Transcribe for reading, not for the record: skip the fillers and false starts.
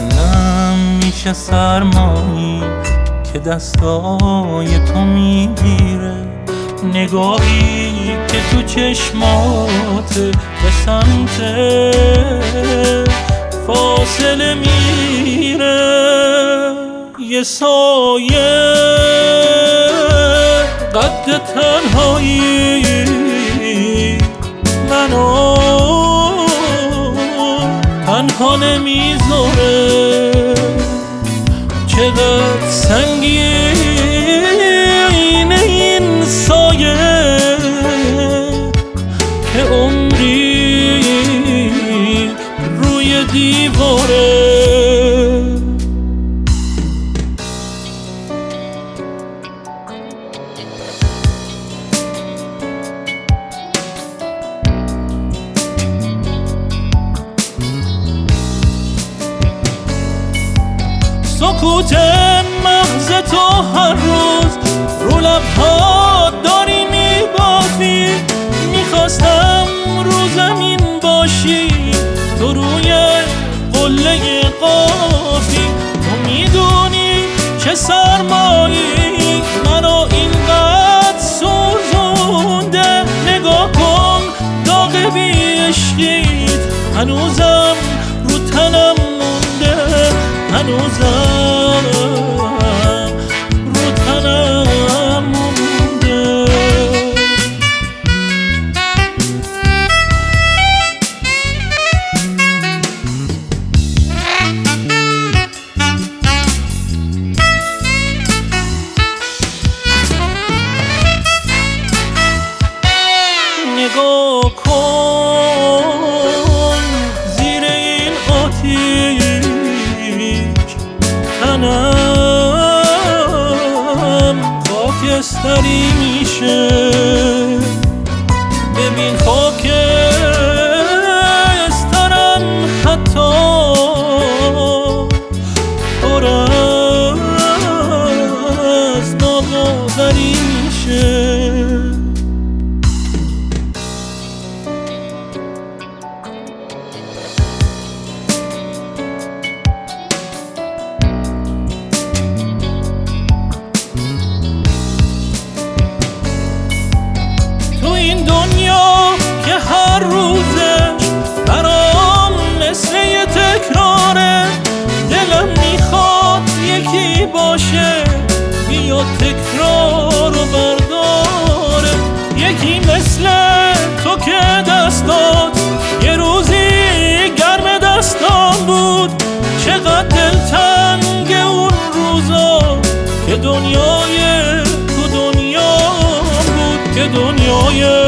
دلم میشه سرمایی که دستای تو میگیره، نگاهی که تو چشمات به سمت فاصله میره. یه سایه قد تنهایی منو تنها نمیذاره، چقدر سنگینه این سایه که عمری روی دیواره. سکوت مغز تو هر روز رو لب‌ها داری میبافی، میخواستم رو زمین باشی تو روی قله قافی. تو میدونی چه سرمایی منو اینقدر سوزونده، نگاه کن داغ بی عشقیت هنوزم رو تنم مونده، هنوزم رو تنم مونده. نگاه کن زیر این آتیش تنم خاکستری میشه. ببین خاکسترم حتی پر از ناباوری میشه. این دنیا که هر روزش برام مثل یه تکراره، دلم میخواد یکی باشه بیاد تکرار و برداره. یکی مثل تو که دستات یه روزی گرم دستان بود، چقدر دلتنگ اون روزا که دنیای تو دنیا بود، که دنیای